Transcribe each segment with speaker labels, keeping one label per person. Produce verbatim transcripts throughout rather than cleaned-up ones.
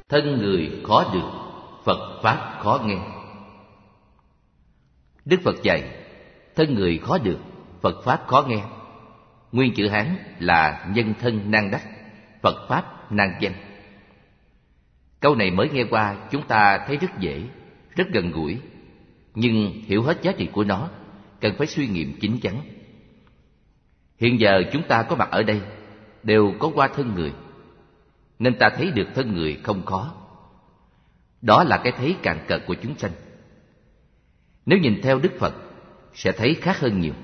Speaker 1: Thân người khó được, Phật Pháp khó nghe. Đức Phật dạy, thân người khó được, Phật Pháp khó nghe. Nguyên chữ Hán là nhân thân nan đắc, Phật Pháp nan danh. Câu này mới nghe qua chúng ta thấy rất dễ, rất gần gũi, nhưng hiểu hết giá trị của nó cần phải suy nghiệm chín chắn. Hiện giờ chúng ta có mặt ở đây đều có qua thân người, nên ta thấy được thân người không khó. Đó là cái thấy cạn cợt của chúng sanh. Nếu nhìn theo Đức Phật sẽ thấy khác hơn nhiều.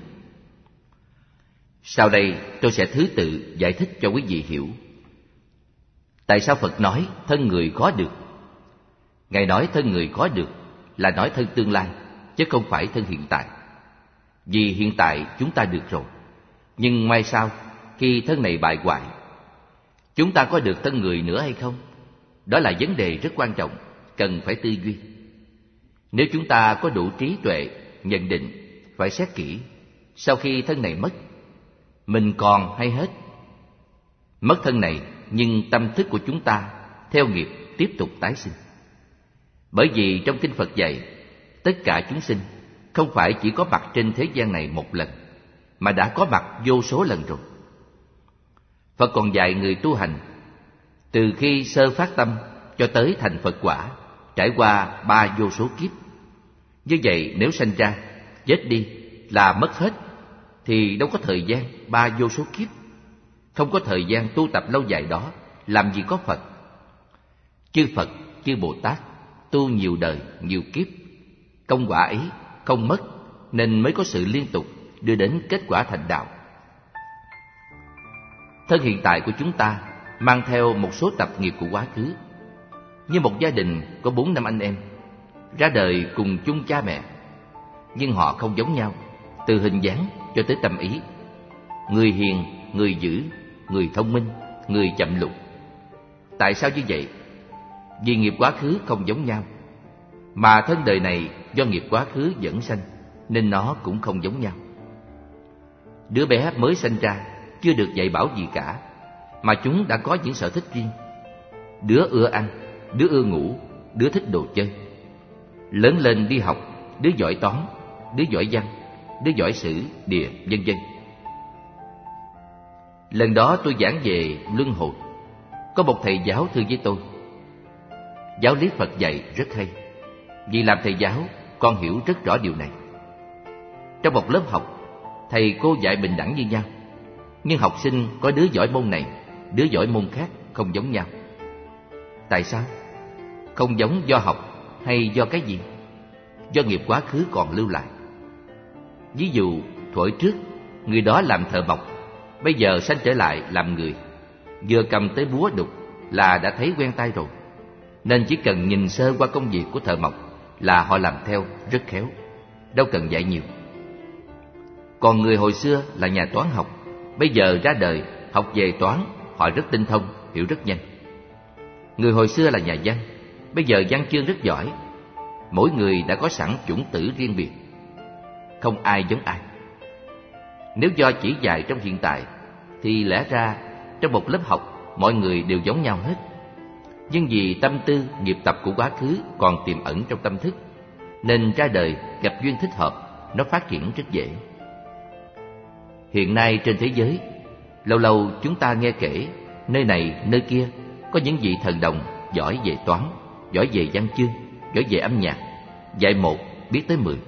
Speaker 1: Sau đây tôi sẽ thứ tự giải thích cho quý vị hiểu tại sao Phật nói thân người khó được. Ngài nói thân người khó được là nói thân tương lai, chứ không phải thân hiện tại. Vì hiện tại chúng ta được rồi, nhưng mai sau khi thân này bại hoại, chúng ta có được thân người nữa hay không? Đó là vấn đề rất quan trọng, cần phải tư duy. Nếu chúng ta có đủ trí tuệ nhận định, phải xét kỹ, sau khi thân này mất, mình còn hay hết? Mất thân này, nhưng tâm thức của chúng ta theo nghiệp tiếp tục tái sinh. Bởi vì trong Kinh Phật dạy, tất cả chúng sinh không phải chỉ có mặt trên thế gian này một lần, mà đã có mặt vô số lần rồi. Phật còn dạy người tu hành, từ khi sơ phát tâm cho tới thành Phật quả, trải qua ba vô số kiếp. Như vậy nếu sanh ra, chết đi là mất hết, thì đâu có thời gian ba vô số kiếp. Không có thời gian tu tập lâu dài đó, làm gì có Phật. Chư Phật, chư Bồ Tát tu nhiều đời, nhiều kiếp, công quả ấy không mất, nên mới có sự liên tục đưa đến kết quả thành đạo. Thân hiện tại của chúng ta mang theo một số tập nghiệp của quá khứ. Như một gia đình có bốn năm anh em, ra đời cùng chung cha mẹ, nhưng họ không giống nhau, từ hình dáng cho tới tâm ý. Người hiền, người dữ, người thông minh, người chậm lục. Tại sao như vậy? Vì nghiệp quá khứ không giống nhau, mà thân đời này do nghiệp quá khứ dẫn sanh, nên nó cũng không giống nhau. Đứa bé mới sanh ra chưa được dạy bảo gì cả, mà chúng đã có những sở thích riêng. Đứa ưa ăn, đứa ưa ngủ, đứa thích đồ chơi. Lớn lên đi học, đứa giỏi toán, đứa giỏi văn, đứa giỏi sử, địa, vân vân. Lần đó tôi giảng về luân hồi, có một thầy giáo thưa với tôi: giáo lý Phật dạy rất hay, vì làm thầy giáo con hiểu rất rõ điều này. Trong một lớp học, thầy cô dạy bình đẳng như nhau, nhưng học sinh có đứa giỏi môn này, đứa giỏi môn khác, không giống nhau. Tại sao? Không giống do học hay do cái gì? Do nghiệp quá khứ còn lưu lại. Ví dụ, thuở trước, người đó làm thợ mộc, bây giờ sanh trở lại làm người, vừa cầm tới búa đục là đã thấy quen tay rồi, nên chỉ cần nhìn sơ qua công việc của thợ mộc là họ làm theo rất khéo, đâu cần dạy nhiều. Còn người hồi xưa là nhà toán học, bây giờ ra đời học về toán, họ rất tinh thông, hiểu rất nhanh. Người hồi xưa là nhà văn, bây giờ văn chương rất giỏi. Mỗi người đã có sẵn chủng tử riêng biệt, không ai giống ai. Nếu do chỉ dạy trong hiện tại, thì lẽ ra trong một lớp học mọi người đều giống nhau hết. Nhưng vì tâm tư, nghiệp tập của quá khứ còn tiềm ẩn trong tâm thức, nên ra đời gặp duyên thích hợp, nó phát triển rất dễ. Hiện nay trên thế giới, lâu lâu chúng ta nghe kể nơi này nơi kia có những vị thần đồng giỏi về toán, giỏi về văn chương, giỏi về âm nhạc, dạy một biết tới mười.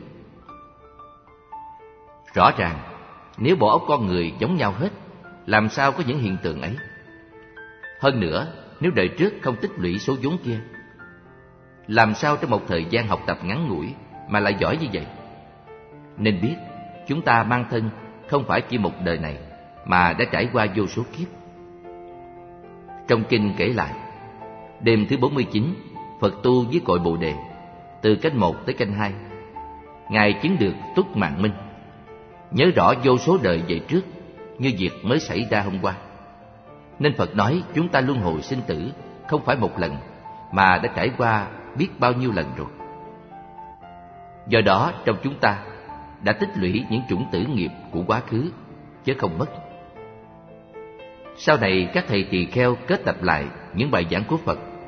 Speaker 1: Rõ ràng nếu bộ óc con người giống nhau hết, làm sao có những hiện tượng ấy? Hơn nữa, nếu đời trước không tích lũy số vốn kia, làm sao trong một thời gian học tập ngắn ngủi mà lại giỏi như vậy? Nên biết chúng ta mang thân không phải chỉ một đời này, mà đã trải qua vô số kiếp. Trong kinh kể lại, đêm thứ bốn mươi chín, Phật tu với cội Bồ Đề, từ canh một tới canh hai, Ngài chứng được túc mạng minh, nhớ rõ vô số đời về trước như việc mới xảy ra hôm qua. Nên Phật nói chúng ta luân hồi sinh tử không phải một lần, mà đã trải qua biết bao nhiêu lần rồi. Do đó trong chúng ta đã tích lũy những chủng tử nghiệp của quá khứ, chứ không mất. Sau này các thầy tỳ kheo kết tập lại những bài giảng của Phật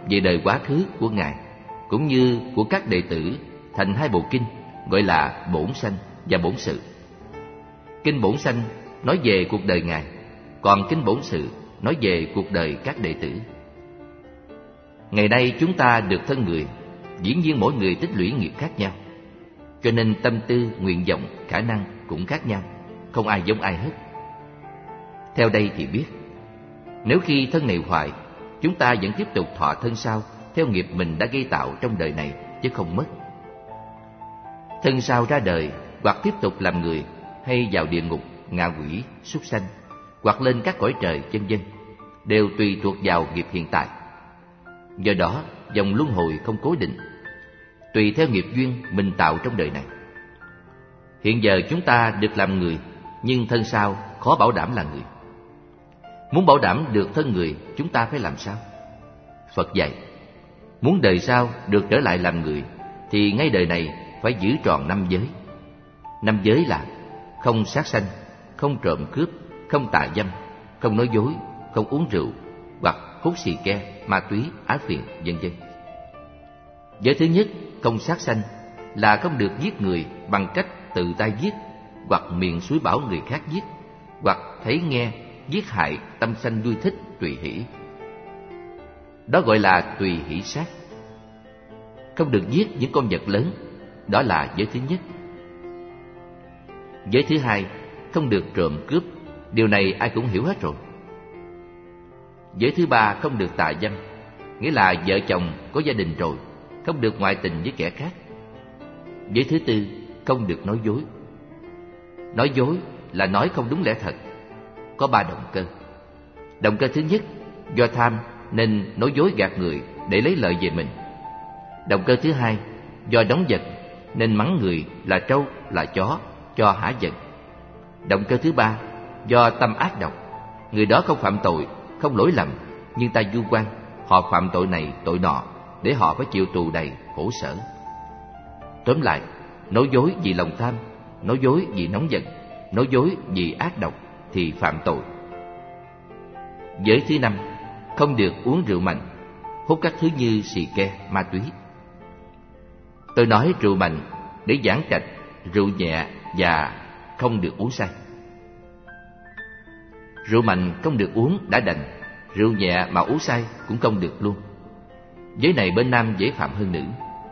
Speaker 1: về đời quá khứ của Ngài, cũng như của các đệ tử thành hai bộ kinh gọi là Bổn Sanh và Bổn Sự. Kinh Bổn Sanh nói về cuộc đời Ngài, còn kinh Bổn Sự nói về cuộc đời các đệ tử. Ngày nay chúng ta được thân người, dĩ nhiên mỗi người tích lũy nghiệp khác nhau, cho nên tâm tư, nguyện vọng, khả năng cũng khác nhau, không ai giống ai hết. Theo đây thì biết, nếu khi thân này hoại, chúng ta vẫn tiếp tục thọ thân sau theo nghiệp mình đã gây tạo trong đời này, chứ không mất. Thân sau ra đời, hoặc tiếp tục làm người, hay vào địa ngục, ngạ quỷ, súc sanh, hoặc lên các cõi trời, vân vân, đều tùy thuộc vào nghiệp hiện tại. Do đó, dòng luân hồi không cố định, tùy theo nghiệp duyên mình tạo trong đời này. Hiện giờ chúng ta được làm người, nhưng thân sau khó bảo đảm là người. Muốn bảo đảm được thân người, chúng ta phải làm sao? Phật dạy, muốn đời sau được trở lại làm người, thì ngay đời này phải giữ tròn năm giới. Năm giới là không sát sanh, không trộm cướp, không tà dâm, không nói dối, không uống rượu, hoặc hút xì ke, ma túy, ái phiền, vân vân. Giới thứ nhất, không sát sanh, là không được giết người bằng cách tự tay giết, hoặc miệng suối bảo người khác giết, hoặc thấy nghe giết hại, tâm sanh vui thích, tùy hỷ. Đó gọi là tùy hỷ sát. Không được giết những con vật lớn, đó là giới thứ nhất. Giới thứ hai, không được trộm cướp, điều này ai cũng hiểu hết rồi. Giới thứ ba, không được tà dâm, nghĩa là vợ chồng có gia đình rồi, không được ngoại tình với kẻ khác. Giới thứ tư, không được nói dối. Nói dối là nói không đúng lẽ thật. Có ba động cơ. Động cơ thứ nhất, do tham nên nói dối gạt người để lấy lợi về mình. Động cơ thứ hai, do đóng giận nên mắng người là trâu, là chó, cho hả giận. Động cơ thứ ba, do tâm ác độc, người đó không phạm tội, không lỗi lầm, nhưng ta vu oan họ phạm tội này tội nọ, để họ phải chịu tù đầy khổ sở. Tóm lại, nói dối vì lòng tham, nói dối vì nóng giận, nói dối vì ác độc thì phạm tội. Giới thứ năm, không được uống rượu mạnh, hút các thứ như xì ke, ma túy. Tôi nói rượu mạnh để giảng trạch rượu nhẹ và không được uống say. Rượu mạnh không được uống đã đành, rượu nhẹ mà uống say cũng không được luôn. Giới này bên nam dễ phạm hơn nữ.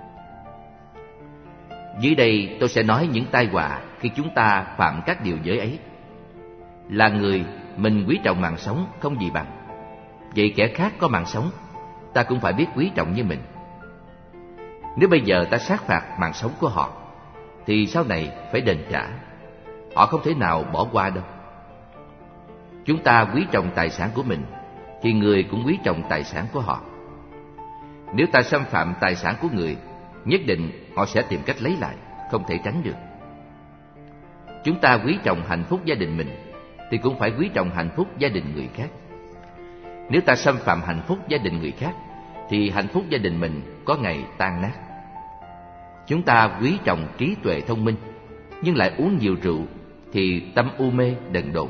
Speaker 1: Dưới đây tôi sẽ nói những tai họa khi chúng ta phạm các điều giới ấy. Là người, mình quý trọng mạng sống không gì bằng. Vậy kẻ khác có mạng sống, ta cũng phải biết quý trọng như mình. Nếu bây giờ ta sát phạt mạng sống của họ, thì sau này phải đền trả. Họ không thể nào bỏ qua đâu. Chúng ta quý trọng tài sản của mình, thì người cũng quý trọng tài sản của họ. Nếu ta xâm phạm tài sản của người, nhất định họ sẽ tìm cách lấy lại, không thể tránh được. Chúng ta quý trọng hạnh phúc gia đình mình, thì cũng phải quý trọng hạnh phúc gia đình người khác. Nếu ta xâm phạm hạnh phúc gia đình người khác, thì hạnh phúc gia đình mình có ngày tan nát. Chúng ta quý trọng trí tuệ thông minh, nhưng lại uống nhiều rượu, thì tâm u mê đần độn.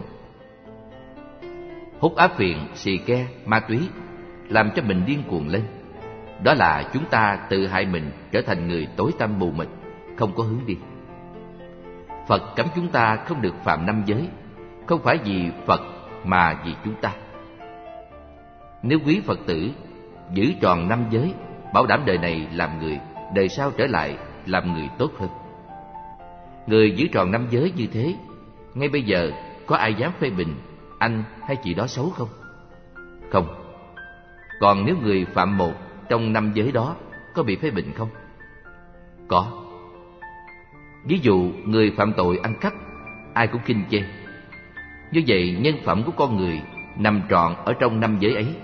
Speaker 1: Hút áp phiện, xì ke, ma túy làm cho mình điên cuồng lên. Đó là chúng ta tự hại mình trở thành người tối tăm mù mịt, không có hướng đi. Phật cấm chúng ta không được phạm năm giới, không phải vì Phật mà vì chúng ta. Nếu quý Phật tử giữ tròn năm giới, bảo đảm đời này làm người, đời sau trở lại làm người tốt hơn. Người giữ tròn năm giới như thế, ngay bây giờ có ai dám phê bình anh hay chị đó xấu không? Không. Còn nếu người phạm một trong năm giới đó, có bị phê bình không? Có. Ví dụ người phạm tội ăn cắp, ai cũng khinh chê. Như vậy nhân phẩm của con người nằm trọn ở trong năm giới ấy.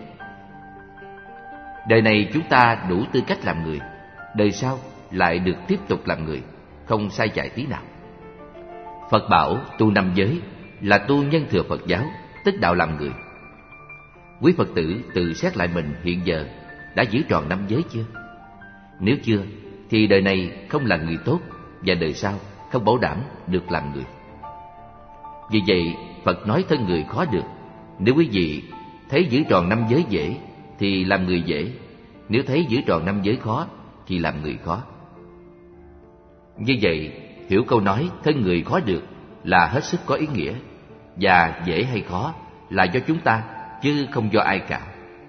Speaker 1: Đời này chúng ta đủ tư cách làm người, đời sau lại được tiếp tục làm người, không sai chạy tí nào. Phật bảo tu năm giới là tu nhân thừa Phật giáo, tức đạo làm người. Quý Phật tử tự xét lại mình hiện giờ đã giữ tròn năm giới chưa? Nếu chưa, thì đời này không là người tốt, và đời sau không bảo đảm được làm người. Vì vậy Phật nói thân người khó được. Nếu quý vị thấy giữ tròn năm giới dễ, thì làm người dễ. nếu thấy giữ tròn năm giới khó thì làm người khó. Như vậy, hiểu câu nói thân người khó được là hết sức có ý nghĩa, và dễ hay khó là do chúng ta chứ không do ai cả.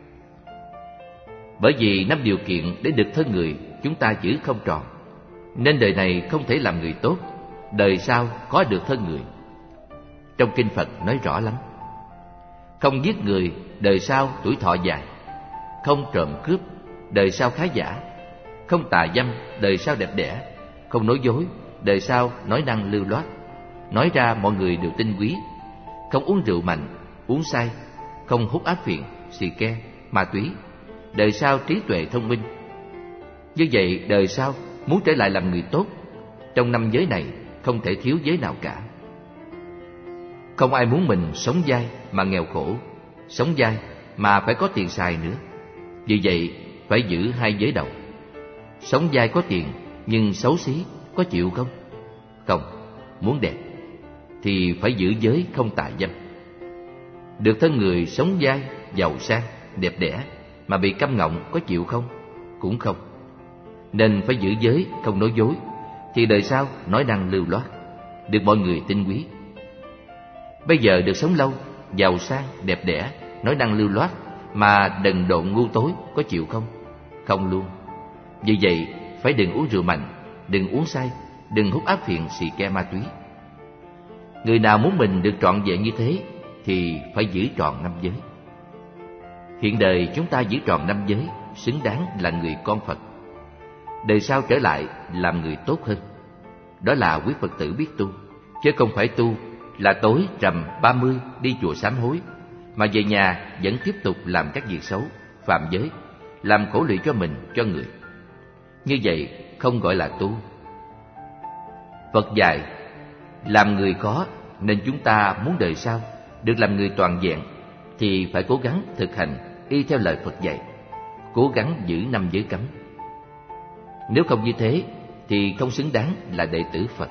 Speaker 1: Bởi vì năm điều kiện để được thân người chúng ta giữ không tròn, nên đời này không thể làm người tốt, đời sau có được thân người. Trong kinh Phật nói rõ lắm: không giết người, đời sau tuổi thọ dài; không trộm cướp, đời sau khá giả; không tà dâm, đời sau đẹp đẽ; không nói dối, đời sau nói năng lưu loát, nói ra mọi người đều tin quý; không uống rượu mạnh, uống say; không hút áp phiện, xì ke, ma túy, đời sau trí tuệ thông minh. Như vậy, đời sau muốn trở lại làm người tốt, trong năm giới này không thể thiếu giới nào cả. Không ai muốn mình sống dai mà nghèo khổ, sống dai mà phải có tiền xài nữa. Vì vậy, phải giữ hai giới đầu. Sống dai có tiền nhưng xấu xí, có chịu không? Không. Muốn đẹp thì phải giữ giới không tà dâm. Được thân người sống dai, giàu sang, đẹp đẽ mà bị câm ngọng, có chịu không? Cũng không. Nên phải giữ giới không nói dối, thì đời sau nói năng lưu loát, được mọi người tin quý. Bây giờ được sống lâu, giàu sang, đẹp đẽ, nói năng lưu loát mà đần độn ngu tối, có chịu không? Không luôn. Vì vậy phải đừng uống rượu mạnh, đừng uống say, đừng hút áp phiện, xì ke, ma túy. Người nào muốn mình được trọn vẹn như thế thì phải giữ tròn năm giới. Hiện đời chúng ta giữ tròn năm giới, xứng đáng là người con Phật. Đời sau trở lại làm người tốt hơn. Đó là quý Phật tử biết tu, chứ không phải tu là tối rằm ba mươi đi chùa sám hối, mà về nhà vẫn tiếp tục làm các việc xấu, phạm giới, làm khổ lụy cho mình, cho người. Như vậy không gọi là tu. Phật dạy làm người khó, nên chúng ta muốn đời sau được làm người toàn vẹn thì phải cố gắng thực hành y theo lời Phật dạy, cố gắng giữ năm giới cấm. Nếu không như thế thì không xứng đáng là đệ tử Phật.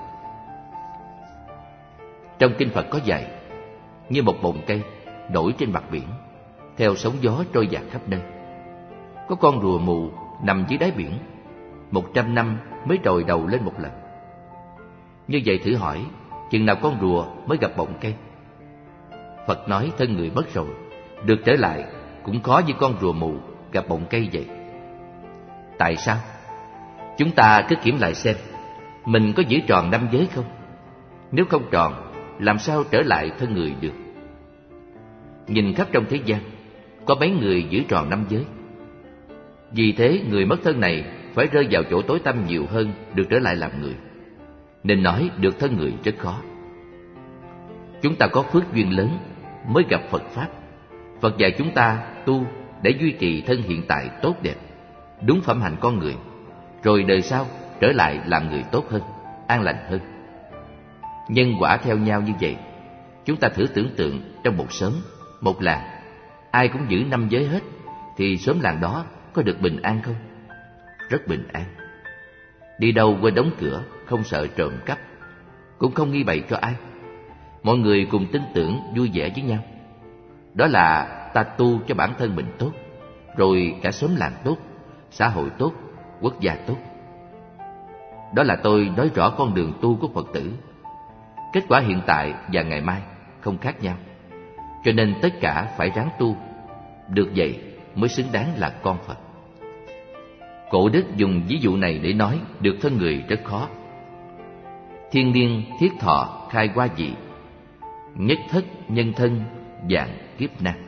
Speaker 1: Trong kinh Phật có dạy, như một bồn cây nổi trên mặt biển, theo sóng gió trôi dạt khắp nơi. Có con rùa mù nằm dưới đáy biển, một trăm năm mới trồi đầu lên một lần. Như vậy thử hỏi, chừng nào con rùa mới gặp bọng cây? Phật nói thân người mất rồi, được trở lại cũng khó như con rùa mù gặp bọng cây vậy. Tại sao? Chúng ta cứ kiểm lại xem, mình có giữ tròn năm giới không? Nếu không tròn, làm sao trở lại thân người được? Nhìn khắp trong thế gian, có mấy người giữ tròn năm giới? Vì thế người mất thân này phải rơi vào chỗ tối tăm nhiều hơn được trở lại làm người. Nên nói được thân người rất khó. Chúng ta có phước duyên lớn mới gặp Phật Pháp. Phật dạy chúng ta tu để duy trì thân hiện tại tốt đẹp, đúng phẩm hạnh con người, rồi đời sau trở lại làm người tốt hơn, an lành hơn. Nhân quả theo nhau như vậy. Chúng ta thử tưởng tượng trong một xóm, một làng, ai cũng giữ năm giới hết, thì xóm làng đó có được bình an không? Rất bình an. Đi đâu quên đóng cửa, không sợ trộm cắp, cũng không nghi bậy cho ai. Mọi người cùng tin tưởng, vui vẻ với nhau. Đó là ta tu cho bản thân mình tốt, rồi cả xóm làng tốt, xã hội tốt, quốc gia tốt. Đó là tôi nói rõ con đường tu của Phật tử. Kết quả hiện tại và ngày mai không khác nhau, cho nên tất cả phải ráng tu. Được vậy mới xứng đáng là con Phật. Cổ đức dùng ví dụ này để nói được thân người rất khó. Thiên niên thiết thọ khai qua dị, nhất thất nhân thân vạn kiếp năng.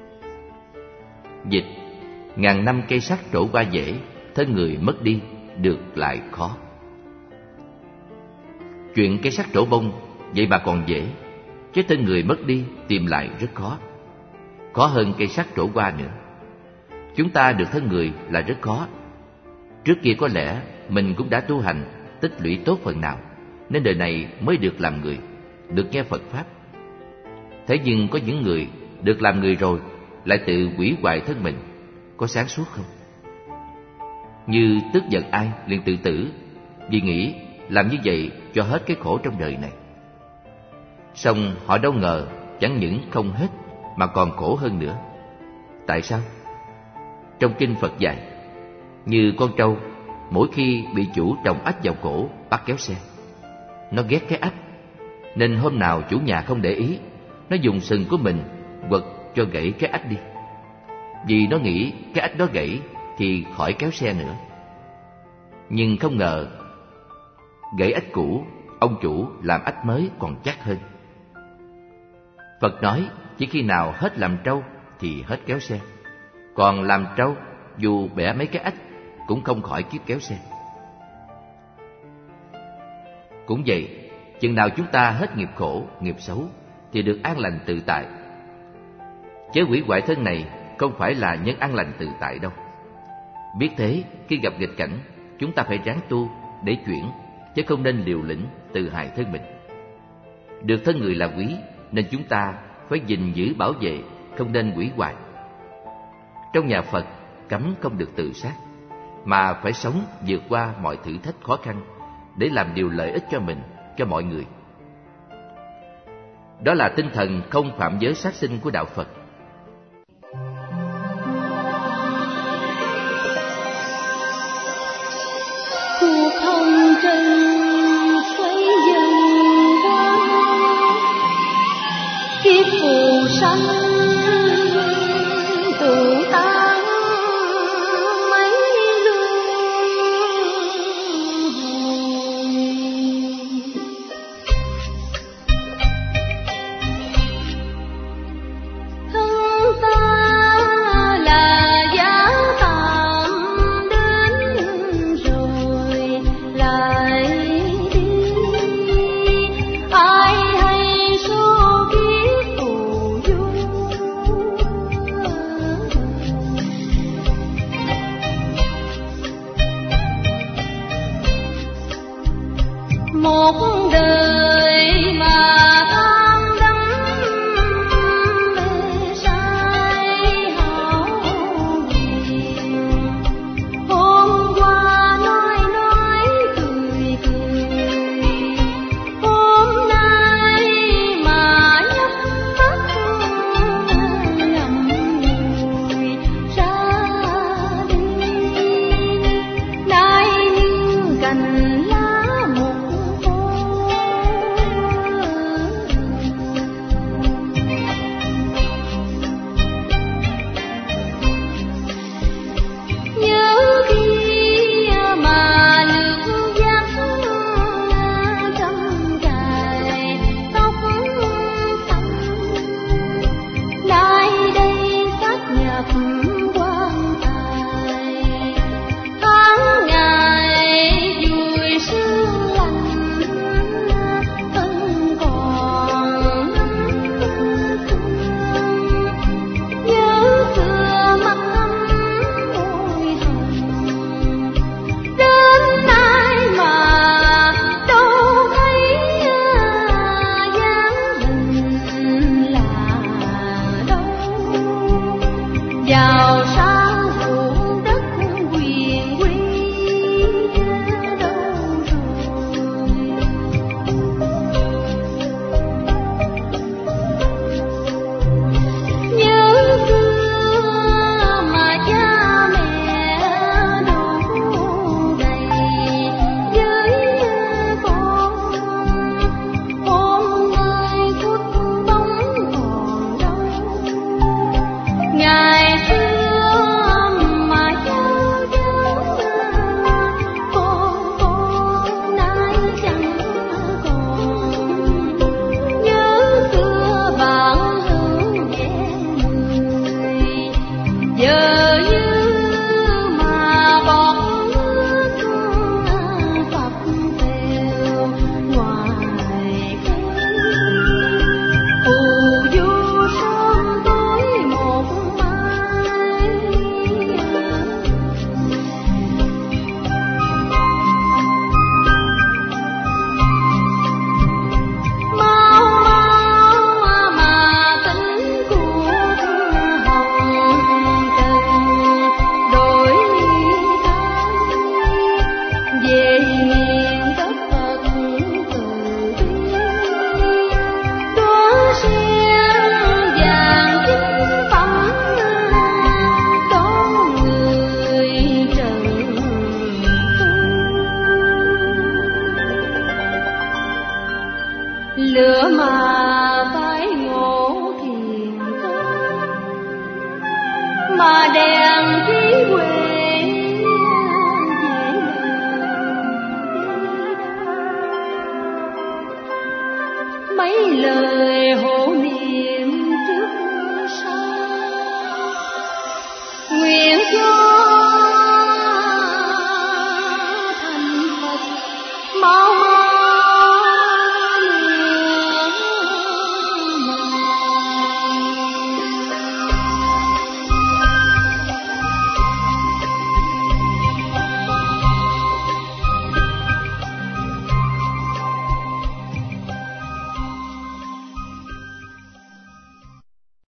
Speaker 1: Dịch: ngàn năm cây sắt trổ qua dễ, thân người mất đi được lại khó. Chuyện cây sắt trổ bông vậy mà còn dễ, chứ thân người mất đi tìm lại rất khó. Khó hơn cây sắt trổ qua nữa. Chúng ta được thân người là rất khó. Trước kia có lẽ mình cũng đã tu hành, tích lũy tốt phần nào, nên đời này mới được làm người, được nghe Phật Pháp. Thế nhưng có những người được làm người rồi lại tự hủy hoại thân mình, có sáng suốt không? Như tức giận ai liền tự tử, vì nghĩ làm như vậy cho hết cái khổ trong đời này. Song họ đâu ngờ chẳng những không hết mà còn khổ hơn nữa. Tại sao? Trong kinh Phật dạy, Như con trâu, mỗi khi bị chủ trồng ách vào cổ bắt kéo xe. Nó ghét cái ách, nên hôm nào chủ nhà không để ý, nó dùng sừng của mình quật cho gãy cái ách đi. Vì nó nghĩ cái ách đó gãy thì khỏi kéo xe nữa. Nhưng không ngờ gãy ách cũ, ông chủ làm ách mới còn chắc hơn. Phật nói chỉ khi nào hết làm trâu thì hết kéo xe, còn làm trâu dù bẻ mấy cái ách cũng không khỏi kiếp kéo xe. Cũng vậy, chừng nào chúng ta hết nghiệp khổ, nghiệp xấu thì được an lành tự tại. Chớ hủy hoại thân này không phải là nhân an lành tự tại đâu. Biết thế, khi gặp nghịch cảnh, chúng ta phải ráng tu để chuyển, chứ không nên liều lĩnh tự hại thân mình. Được thân người là quý, nên chúng ta phải gìn giữ bảo vệ, không nên hủy hoại. Trong nhà Phật cấm không được tự sát, mà phải sống vượt qua mọi thử thách khó khăn để làm điều lợi ích cho mình, cho mọi người. Đó là tinh thần không phạm giới sát sinh của đạo Phật.